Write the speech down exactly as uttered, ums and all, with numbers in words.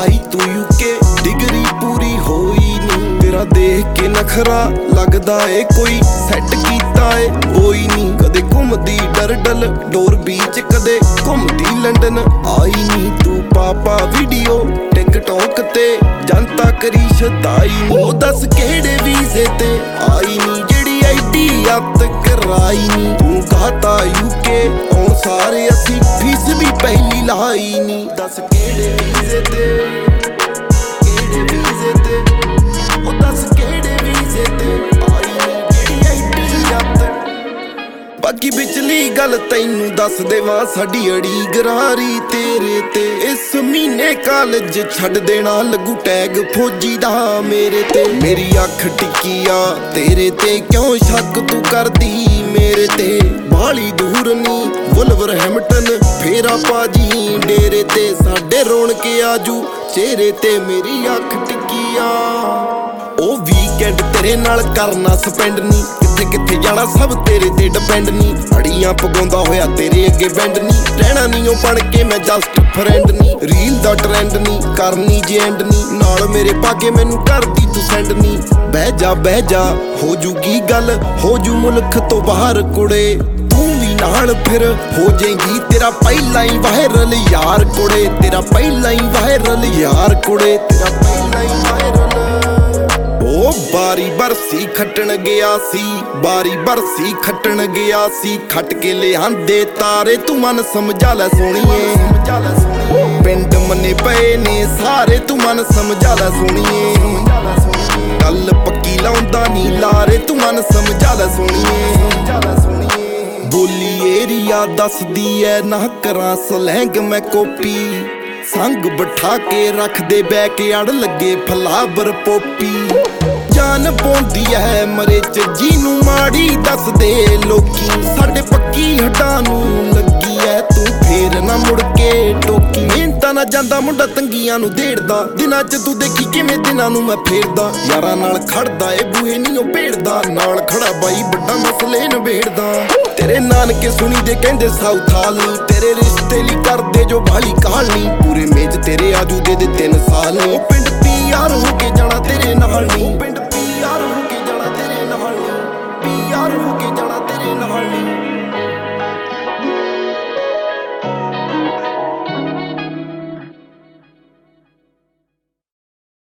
आई तू UK degree पूरी होई नी तेरा देख के नखरा लगदा ए कोई सैट कीता ए कोई नी कदे घुमदी डरडल डोर बीच कदे घुमदी लंडन आई नी तू पापा वीडियो टिकटॉक ते जनता करी शदाई ओ दस केड़े वीजे ते आई नी जेड़ी आईडी अत कराई नी तू कहता यूके ओ सारे असी फीस भी पहली लाई नी दस केड़े वीजे ते केड़े वीजे ते ओ दस केड़े वीजे ते आई नी जेड़ी आईडी अत बाकी बिचली गल तैनू दस देवां साडी अड़ी गरारी तेरे ते इस महीने कालेज छड्ड देना लगू टैग फौजी दा मेरे ते मेरी अख टिकिया तेरे ते क्यों शक तू करदी मेरे ते बाली दूर नी वुलवरहैम्पटन फेरा पाजी डेरे ते साडे रोण के आजू चेहरे ते मेरी अख टिकिया ओ वीकेंड तेरे नाल करना स्पेंड नी किथे किथे जाना सब तेरे ते डिपेंड नी अड़ियां पगाउंदा होया तेरे अगे बैंड नी रहना नी ओ बन के मैं जस्ट फ्रेंड नी रील दा ट्रेंड नी करनी जे एंड नी नाल मेरे पाके मैनू करदी तू सेंड नी बह जा बह जा हो जूगी गल हो जू मुल्क तो बाहर कुड़े तू भी नाल फिर हो जाएगी तेरा पहला ही वायरल यार कुड़े तेरा पहला ही वायरल यार कुड़े तेरा पहला ही वायरल ओ बारी बरसी खटन गया सी बारी बरसी खटन गया सी खट के ले आंदे तारे तू मन समझा ले सोनिए पिंड मने पे ने सारे तू मन समझा ले सोनिए गल पक्की लाउंदा नी लारे तू मन समझा ले सोनिए बोली एरिया दसदी है ना करा सलैंग मैं कॉपी संग बिठा के रख दे बैक अड़ लगे फलावर पोपी जान पौंदी है मरे च जीनू माड़ी दस दे लोकी साडे पक्की हड्डां नू लगी है तू फेर ना मुड़ के टोकी मिहनतां ना जांदा मुंडा तंगियां नू देड़दा दिनां च तू देखी किवें दिनां नू मैं फेरदा यारां नाल खड़दा ए बूहे नी ओ भेड़दा नाल खड़ा बाई बड़ा मसले नबेड़दा तेरे नानके सुनी दे कहंदे साउथ हाल नी तेरे रिश्ते ली करदे जो भाली कहानी पूरे मेज तेरे आजू दे दे तीन साल नी पिंड